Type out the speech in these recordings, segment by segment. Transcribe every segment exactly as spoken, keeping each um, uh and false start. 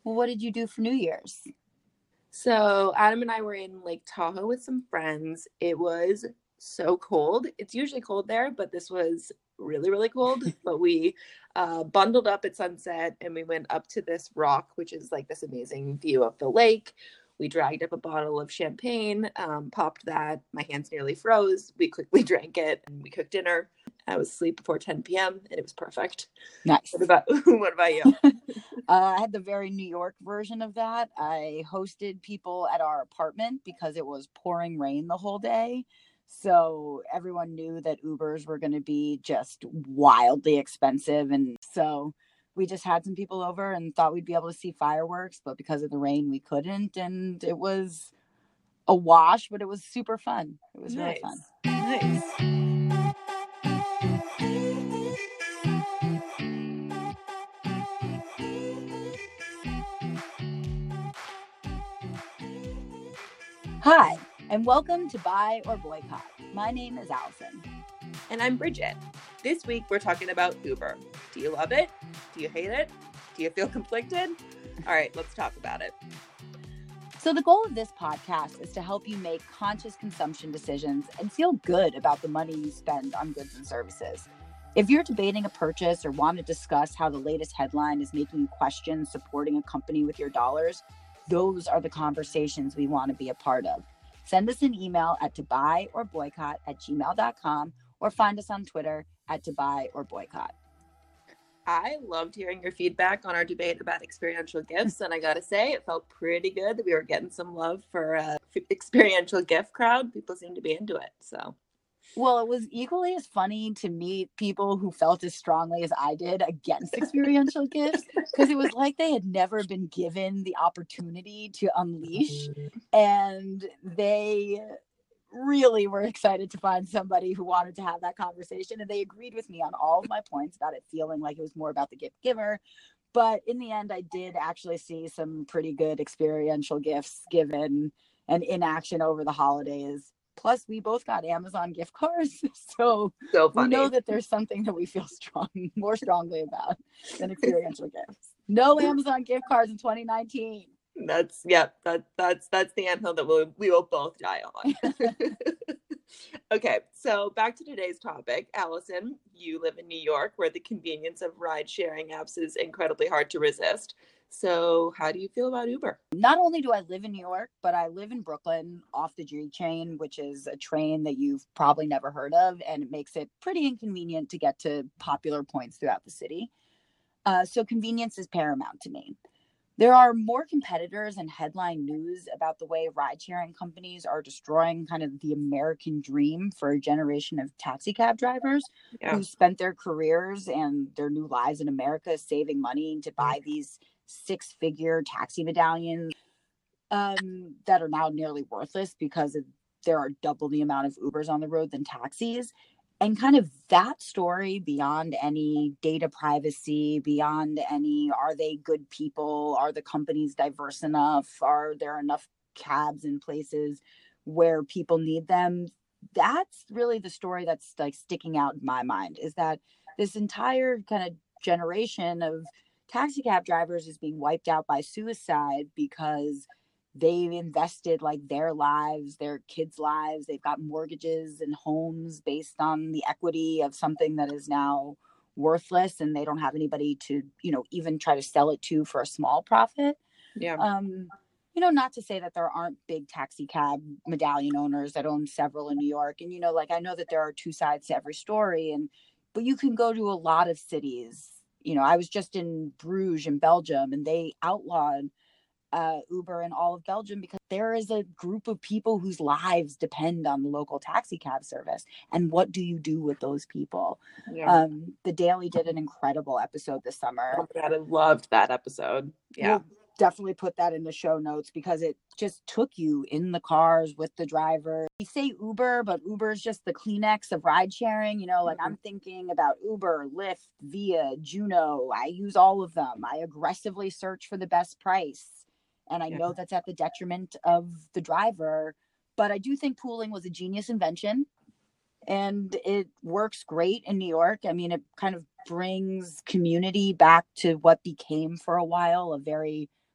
Well, what did you do for New Year's? So Adam and I were in Lake Tahoe with some friends. It was so cold. It's usually cold there, but this was really, really cold. But we uh, bundled up at sunset and we went up to this rock, which is like this amazing view of the lake. We dragged up a bottle of champagne, um, popped that. My hands nearly froze. We quickly drank it and we cooked dinner. I was asleep before ten p.m. and it was perfect. Nice. What about what about you? uh, I had the very New York version of that. I hosted people at our apartment because it was pouring rain the whole day. So everyone knew that Ubers were going to be just wildly expensive. And so we just had some people over and thought we'd be able to see fireworks. But because of the rain, we couldn't. And it was a wash, but it was super fun. It was really fun. Nice. Hi, and welcome to Buy or Boycott. My name is Allison. And I'm Bridget. This week we're talking about Uber. Do you love it? Do you hate it? Do you feel conflicted? All right, let's talk about it. So the goal of this podcast is to help you make conscious consumption decisions and feel good about the money you spend on goods and services. If you're debating a purchase or want to discuss how the latest headline is making you question supporting a company with your dollars, those are the conversations we want to be a part of. Send us an email at to buy or boycott at gmail dot com or find us on Twitter at to buy or boycott. I loved hearing your feedback on our debate about experiential gifts, and I gotta say, it felt pretty good that we were getting some love for a experiential gift crowd. People seem to be into it, so. Well, it was equally as funny to meet people who felt as strongly as I did against experiential gifts, because it was like they had never been given the opportunity to unleash, and they really were excited to find somebody who wanted to have that conversation, and they agreed with me on all of my points about it feeling like it was more about the gift giver. But in the end, I did actually see some pretty good experiential gifts given and in action over the holidays. Plus, we both got Amazon gift cards, so, so we know that there's something that we feel strong, more strongly about than experiential gifts. No Amazon gift cards in twenty nineteen. That's yeah. That that's that's the anthill that we'll, we will both die on. Okay, so back to today's topic. Allison, you live in New York, where the convenience of ride-sharing apps is incredibly hard to resist. So how do you feel about Uber? Not only do I live in New York, but I live in Brooklyn off the G train, which is a train that you've probably never heard of, and it makes it pretty inconvenient to get to popular points throughout the city. Uh, so convenience is paramount to me. There are more competitors and headline news about the way ride-sharing companies are destroying kind of the American dream for a generation of taxi cab drivers Yeah. who spent their careers and their new lives in America saving money to buy these six-figure taxi medallions um, that are now nearly worthless because of, there are double the amount of Ubers on the road than taxis. And kind of that story, beyond any data privacy, beyond any, are they good people? Are the companies diverse enough? Are there enough cabs in places where people need them? That's really the story that's like sticking out in my mind, is that this entire kind of generation of taxi cab drivers is being wiped out by suicide because they've invested like their lives, their kids' lives. They've got mortgages and homes based on the equity of something that is now worthless, and they don't have anybody to, you know, even try to sell it to for a small profit. Yeah. Um, you know, not to say that there aren't big taxi cab medallion owners that own several in New York. And, you know, like I know that there are two sides to every story, and but you can go to a lot of cities. You know, I was just in Bruges in Belgium, and they outlawed uh, Uber in all of Belgium because there is a group of people whose lives depend on the local taxi cab service. And what do you do with those people? Yeah. Um, the Daily did an incredible episode this summer. Oh my God, I loved that episode. Yeah. We'll definitely put that in the show notes because it just took you in the cars with the driver. We say Uber, but Uber is just the Kleenex of ride sharing. You know, like mm-hmm. I'm thinking about Uber, Lyft, Via, Juno. I use all of them. I aggressively search for the best price. And I yeah. know that's at the detriment of the driver. But I do think pooling was a genius invention. And it works great in New York. I mean, it kind of brings community back to what became for a while a very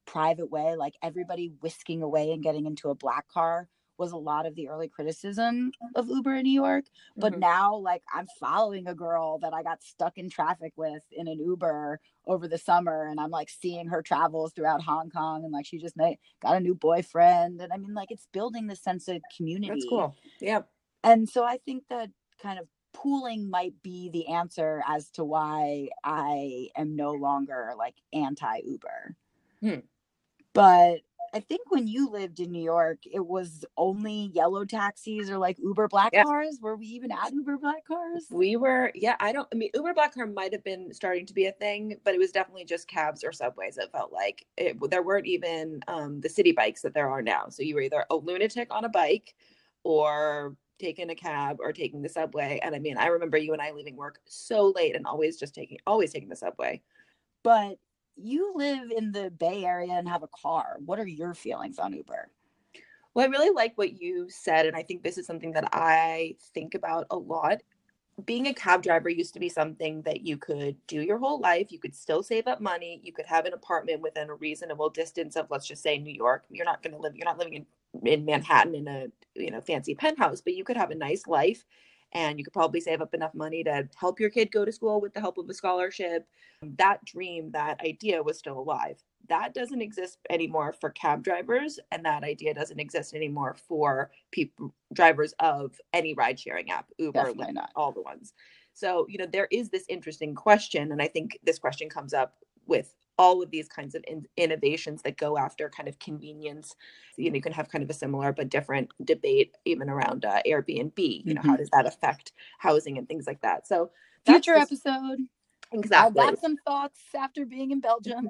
private way, like everybody whisking away and getting into a black car was a lot of the early criticism of Uber in New York. But Mhm. now, like, I'm following a girl that I got stuck in traffic with in an Uber over the summer, and I'm like seeing her travels throughout Hong Kong, and like she just made, got a new boyfriend, and I mean, like, it's building this sense of That's community. cool. Yeah. And so I think that kind of pooling might be the answer as to why I am no longer like anti Uber. Hmm. But I think when you lived in New York, it was only yellow taxis or like Uber black Yeah. cars. Were we even at Uber black cars? We were, yeah, I don't, I mean, Uber Black Car might have been starting to be a thing, but it was definitely just cabs or subways. It felt like it, there weren't even um, the city bikes that there are now. So you were either a lunatic on a bike or taking a cab or taking the subway. And I mean, I remember you and I leaving work so late and always just taking, always taking the subway. But you live in the Bay Area and have a car. What are your feelings on Uber? Well, I really like what you said. And I think this is something that I think about a lot. Being a cab driver used to be something that you could do your whole life. You could still save up money. You could have an apartment within a reasonable distance of, let's just say, New York. You're not going to live, you're not living in, in Manhattan in a, you know, fancy penthouse, but you could have a nice life and you could probably save up enough money to help your kid go to school with the help of a scholarship. That dream, that idea was still alive. That doesn't exist anymore for cab drivers, and that idea doesn't exist anymore for people drivers of any ride sharing app, Uber, Definitely not. all the ones. So, you know, there is this interesting question, and I think this question comes up with all of these kinds of in- innovations that go after kind of convenience. You know, you can have kind of a similar but different debate even around uh, Airbnb. You know, Mm-hmm. how does that affect housing and things like that? So, that's future this, episode. exactly. I got some thoughts after being in Belgium.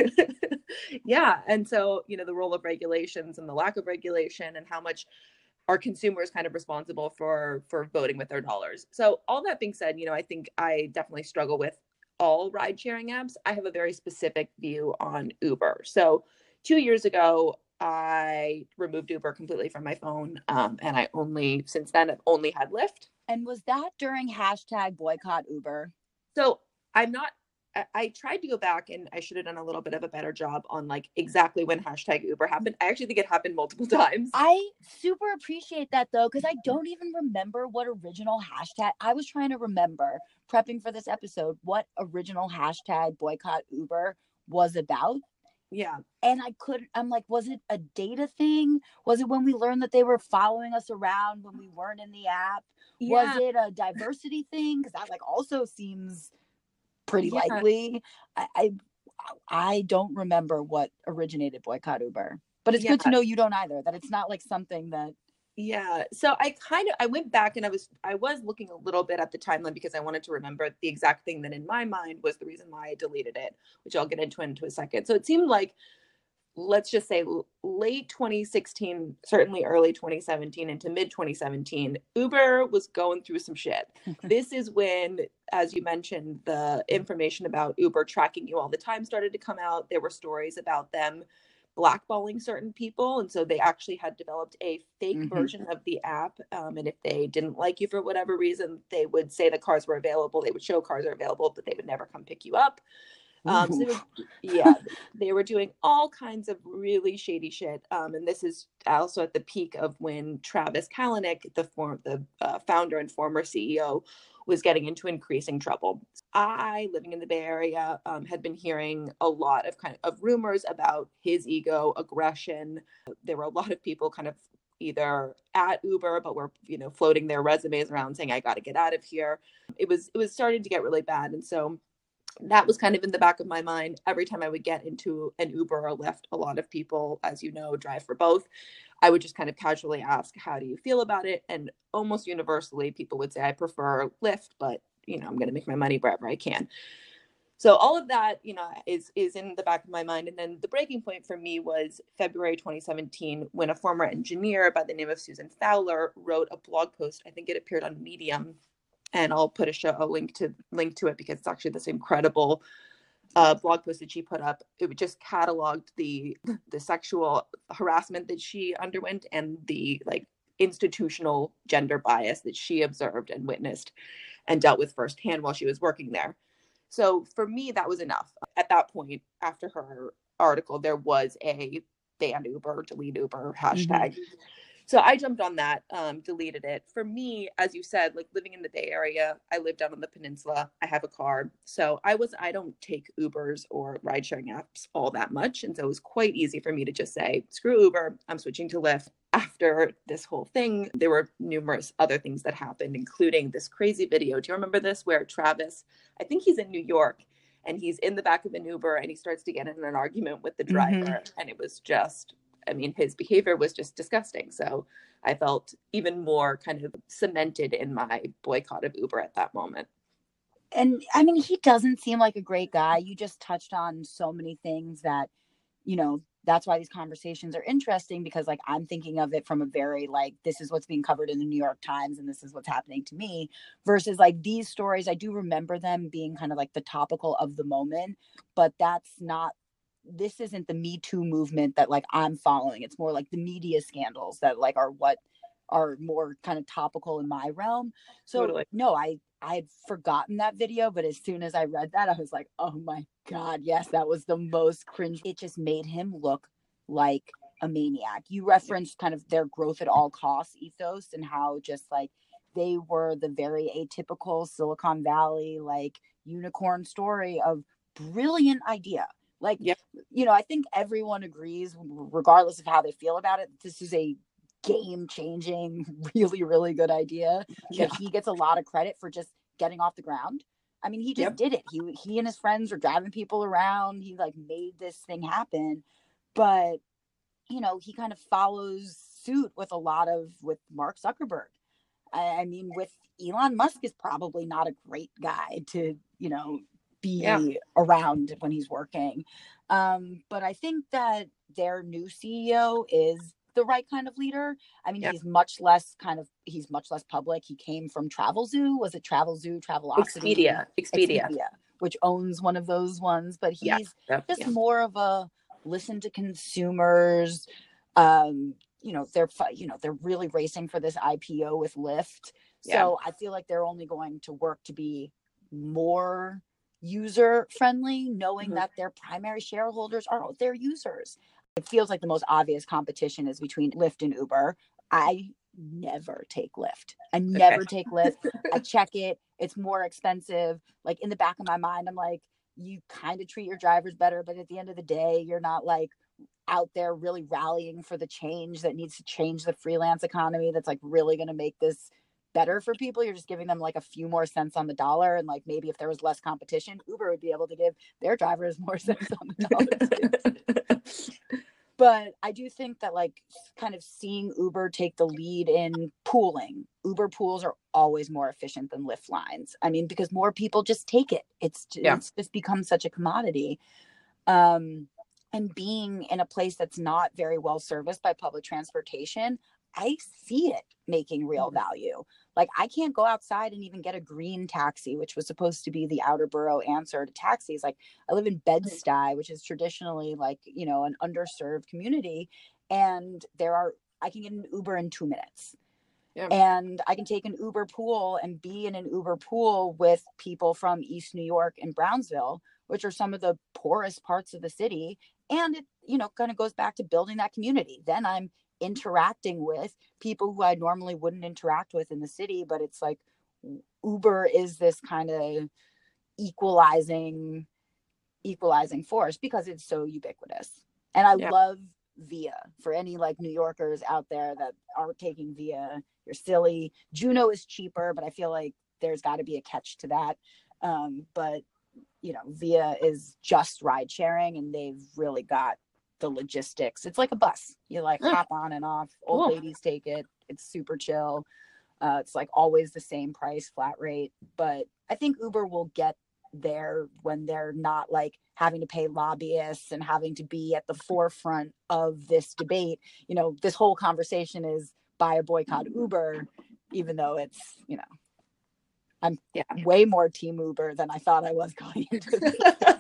Yeah. And so, you know, the role of regulations and the lack of regulation and how much are consumers kind of responsible for for voting with their dollars. So all that being said, you know, I think I definitely struggle with all ride sharing apps. I have a very specific view on Uber. So two years ago, I removed Uber completely from my phone. Um, and I only, since then, I've only had Lyft. And was that during hashtag boycott Uber? So I'm not, I, I tried to go back and I should have done a little bit of a better job on like exactly when hashtag Uber happened. I actually think it happened multiple times. I super appreciate that though, because I don't even remember what original hashtag. I was trying to remember, prepping for this episode, what original hashtag boycott Uber was about. Yeah. And I couldn't, I'm like, was it a data thing? Was it when we learned that they were following us around when we weren't in the app? Yeah. Was it a diversity thing? Because that like also seems pretty Yeah. likely. I, I I don't remember what originated boycott Uber, but it's Yeah. good to know you don't either. That it's not like something that. Yeah. So I kind of I went back and I was I was looking a little bit at the timeline because I wanted to remember the exact thing that in my mind was the reason why I deleted it, which I'll get into into a second. So it seemed like, let's just say late twenty sixteen, certainly early twenty seventeen into mid twenty seventeen, Uber was going through some shit. This is when, as you mentioned, the information about Uber tracking you all the time started to come out. There were stories about them blackballing certain people. And so they actually had developed a fake mm-hmm. version of the app. Um, and if they didn't like you for whatever reason, they would say the cars were available. They would show cars are available, but they would never come pick you up. Um, so they were, yeah, they were doing all kinds of really shady shit. Um, and this is also at the peak of when Travis Kalanick, the form, the uh, founder and former C E O, was getting into increasing trouble. I, living in the Bay Area, um, had been hearing a lot of kind of, of rumors about his ego, aggression. There were a lot of people kind of either at Uber, but were, you know, floating their resumes around saying, I got to get out of here. It was, it was starting to get really bad. And so that was kind of in the back of my mind. Every time I would get into an Uber or Lyft, a lot of people, as you know, drive for both. I would just kind of casually ask, how do you feel about it? And almost universally, people would say, I prefer Lyft, but, you know, I'm going to make my money wherever I can. So all of that, you know, is is in the back of my mind. And then the breaking point for me was February twenty seventeen, when a former engineer by the name of Susan Fowler wrote a blog post. I think it appeared on Medium. And I'll put a show a link to link to it because it's actually this incredible uh, blog post that she put up. It just cataloged the the sexual harassment that she underwent and the like institutional gender bias that she observed and witnessed and dealt with firsthand while she was working there. So for me, that was enough. At that point, after her article, there was a ban Uber, delete Uber hashtag. Mm-hmm. So I jumped on that, um, deleted it. For me, as you said, like living in the Bay Area, I live down on the peninsula. I have a car. So I was, I don't take Ubers or ride sharing apps all that much. And so it was quite easy for me to just say, screw Uber, I'm switching to Lyft. After this whole thing, there were numerous other things that happened, including this crazy video. Do you remember this where Travis, I think he's in New York, and he's in the back of an Uber and he starts to get in an argument with the driver. Mm-hmm. And it was just, I mean, his behavior was just disgusting. So I felt even more kind of cemented in my boycott of Uber at that moment. And I mean, he doesn't seem like a great guy. You just touched on so many things that, you know, that's why these conversations are interesting, because like I'm thinking of it from a very like, this is what's being covered in the New York Times and this is what's happening to me, versus like these stories. I do remember them being kind of like the topical of the moment, but that's not, this isn't the Me Too movement that like I'm following. It's more like the media scandals that like are what are more kind of topical in my realm. So totally. no, I, I had forgotten that video, but as soon as I read that, I was like, oh my God, yes, that was the most cringe. It just made him look like a maniac. You referenced kind of their growth at all costs ethos and how just like they were the very atypical Silicon Valley, like unicorn story of brilliant idea. Like, yep. you know, I think everyone agrees, regardless of how they feel about it, this is a game-changing, really, really good idea. Yeah. That he gets a lot of credit for just getting off the ground. I mean, he just yep. did it. He he and his friends were driving people around. He like made this thing happen. But, you know, he kind of follows suit with a lot of, with Mark Zuckerberg. I, I mean, with Elon Musk is probably not a great guy to, you know, be yeah. around when he's working. Um, but I think that their new C E O is the right kind of leader. I mean, yeah. he's much less kind of, he's much less public. He came from Travelzoo. Was it Travelzoo, Travelocity? Expedia. Expedia. Expedia, which owns one of those ones. But he's yeah. Yep. just yeah. more of a listen to consumers. Um, you know, they're, you know, they're really racing for this I P O with Lyft. So yeah. I feel like they're only going to work to be more user friendly, knowing mm-hmm. that their primary shareholders are their users. It feels like the most obvious competition is between Lyft and Uber. I never take Lyft. I never okay. take Lyft. I check it. It's more expensive. Like in the back of my mind, I'm like, you kind of treat your drivers better, but at the end of the day, you're not like out there really rallying for the change that needs to change the freelance economy. That's like really going to make this better for people. You're just giving them like a few more cents on the dollar. And like, maybe if there was less competition, Uber would be able to give their drivers more cents on the dollar. But I do think that like kind of seeing Uber take the lead in pooling, Uber pools are always more efficient than Lyft lines. I mean, because more people just take it. It's, yeah. it's just become such a commodity. Um, and being in a place that's not very well serviced by public transportation, I see it making real value. Like I can't go outside and even get a green taxi, which was supposed to be the outer borough answer to taxis. Like I live in Bed-Stuy, which is traditionally like, you know, an underserved community. And there are, I can get an Uber in two minutes. Yeah. And I can take an Uber pool and be in an Uber pool with people from East New York and Brownsville, which are some of the poorest parts of the city. And it, you know, kind of goes back to building that community. Then I'm interacting with people who I normally wouldn't interact with in the city, but it's like Uber is this kind of equalizing equalizing force because it's so ubiquitous. And I yeah. love Via. For any like New Yorkers out there that are taking Via, you're silly. Juno is cheaper, but I feel like there's got to be a catch to that. Um, but you know, Via is just ride sharing, and they've really got the logistics. It's like a bus. You like oh. hop on and off. Old cool. ladies take it. It's super chill. Uh, it's like always the same price, flat rate. But I think Uber will get there when they're not like having to pay lobbyists and having to be at the forefront of this debate. You know, this whole conversation is buy or boycott Uber, even though it's, you know, I'm yeah. way more team Uber than I thought I was going into this.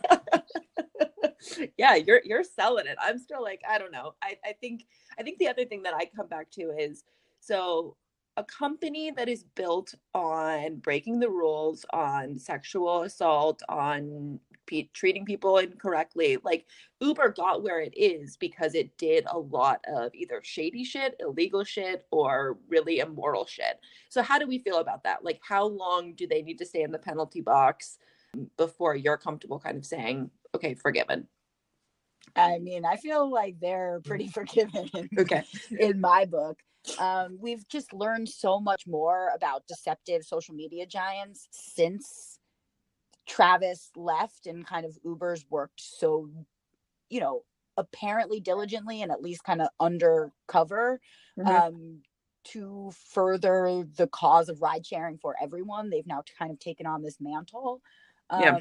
Yeah, you're you're selling it. I'm still like, I don't know. I, I think I think the other thing that I come back to is, so a company that is built on breaking the rules, on sexual assault, on pe- treating people incorrectly. Like Uber got where it is because it did a lot of either shady shit, illegal shit, or really immoral shit. So how do we feel about that? Like, how long do they need to stay in the penalty box before you're comfortable kind of saying, okay, forgiven? I mean, I feel like they're pretty forgiven in, okay. in my book. Um, we've just learned so much more about deceptive social media giants since Travis left, and kind of Uber's worked so, you know, apparently diligently and at least kind of undercover mm-hmm. um, to further the cause of ride sharing for everyone. They've now kind of taken on this mantle. Um, yeah.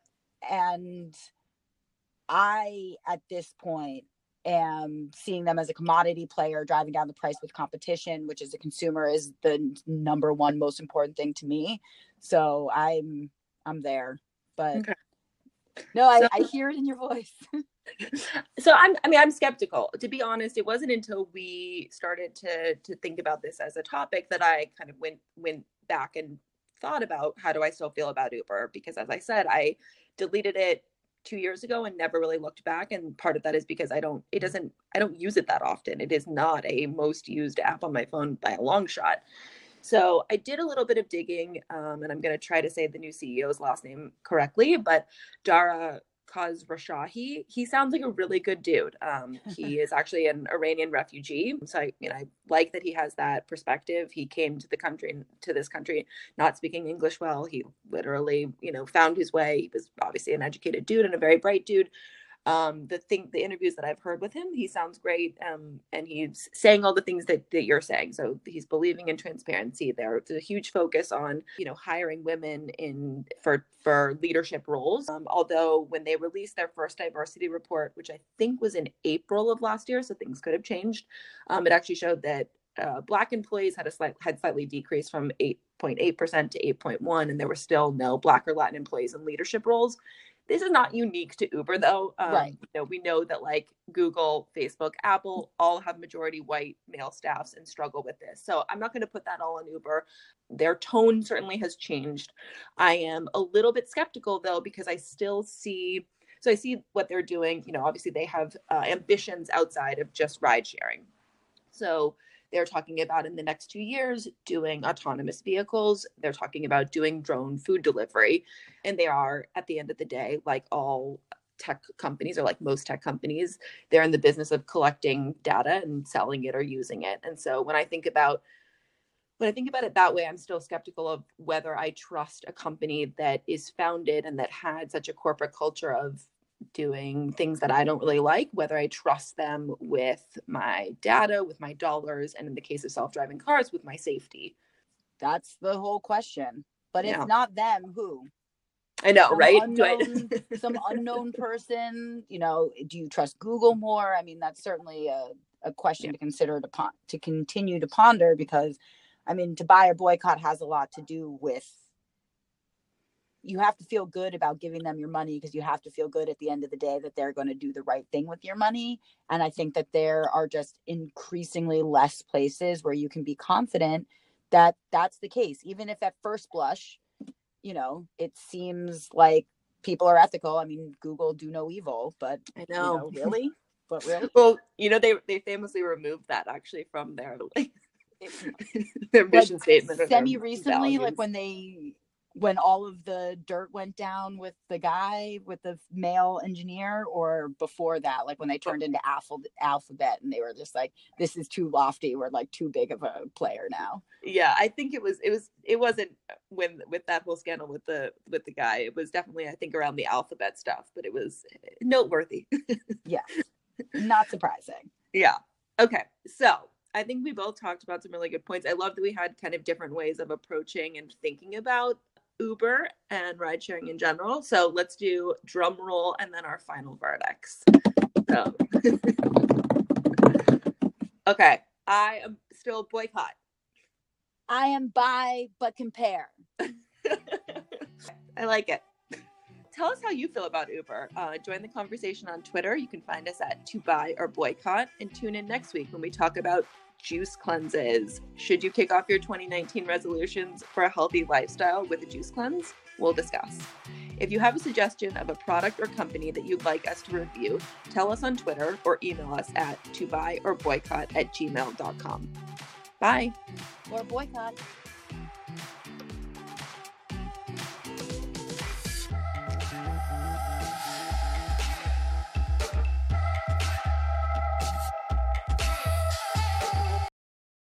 And I, at this point, am seeing them as a commodity player, driving down the price with competition, which as a consumer is the number one most important thing to me. So I'm I'm there. But okay. no, I, so, I hear it in your voice. so I'm I mean I'm skeptical. To be honest, it wasn't until we started to to think about this as a topic that I kind of went went back and thought about how do I still feel about Uber, because as I said, I deleted it two years ago and never really looked back. And part of that is because I don't, it doesn't, I don't use it that often. It is not a most used app on my phone by a long shot. So I did a little bit of digging, um, and I'm going to try to say the new C E O's last name correctly, but Dara Khosrowshahi, he sounds like a really good dude. Um, he is actually an Iranian refugee. So I, you know, I like that he has that perspective. He came to the country, to this country, not speaking English well. He literally, you know, found his way. He was obviously an educated dude and a very bright dude. Um, the thing, the interviews that I've heard with him, he sounds great. Um, and he's saying all the things that, that you're saying. So he's believing in transparency. There's a huge focus on, you know, hiring women in for, for leadership roles. Um, although when they released their first diversity report, which I think was in April of last year, so things could have changed. Um, it actually showed that uh, Black employees had a slight, had slightly decreased from eight point eight percent to eight point one. And there were still no Black or Latin employees in leadership roles. This is not unique to Uber, though. Um, right. You know, we know that like Google, Facebook, Apple all have majority white male staffs and struggle with this. So I'm not going to put that all on Uber. Their tone certainly has changed. I am a little bit skeptical, though, because I still see, so I see what they're doing. You know, obviously they have uh, ambitions outside of just ride sharing. So they're talking about in the next two years doing autonomous vehicles. They're talking about doing drone food delivery. And they are, at the end of the day, like all tech companies or like most tech companies, they're in the business of collecting data and selling it or using it. And so when I think about when I think about it that way, I'm still skeptical of whether I trust a company that is founded and that had such a corporate culture of doing things that I don't really like, whether I trust them with my data, with my dollars, and in the case of self-driving cars, with my safety. That's the whole question. But yeah. If not them, who? I know, some right? Unknown, some unknown person, you know, do you trust Google more? I mean, that's certainly a, a question yeah. to consider, to, pon- to continue to ponder, because, I mean, to buy or boycott has a lot to do with, you have to feel good about giving them your money, because you have to feel good at the end of the day that they're going to do the right thing with your money. And I think that there are just increasingly less places where you can be confident that that's the case. Even if at first blush, you know, it seems like people are ethical. I mean, Google do no evil, but I know, you know really, but really, well, you know, they they famously removed that actually from their like their mission like, statement. Semi recently, like when they. when all of the dirt went down with the guy, with the male engineer, or before that, like when they turned into Alpha, Alphabet and they were just like, this is too lofty. We're like too big of a player now. Yeah, I think it was, it was, it wasn't when, with that whole scandal with the, with the guy, it was definitely, I think, around the Alphabet stuff, but it was noteworthy. Yeah. Not surprising. Yeah. Okay. So I think we both talked about some really good points. I love that we had kind of different ways of approaching and thinking about Uber and ride sharing in general. So let's do drum roll and then our final verdicts. So okay, I am still boycott. I am buy but compare. I like it. Tell us how you feel about Uber. Uh, join the conversation on Twitter. You can find us at to buy or boycott, and tune in next week when we talk about juice cleanses. Should you kick off your twenty nineteen resolutions for a healthy lifestyle with a juice cleanse? We'll discuss. If you have a suggestion of a product or company that you'd like us to review, tell us on Twitter or email us at to buy or boycott at gmail dot com. Bye. Or boycott.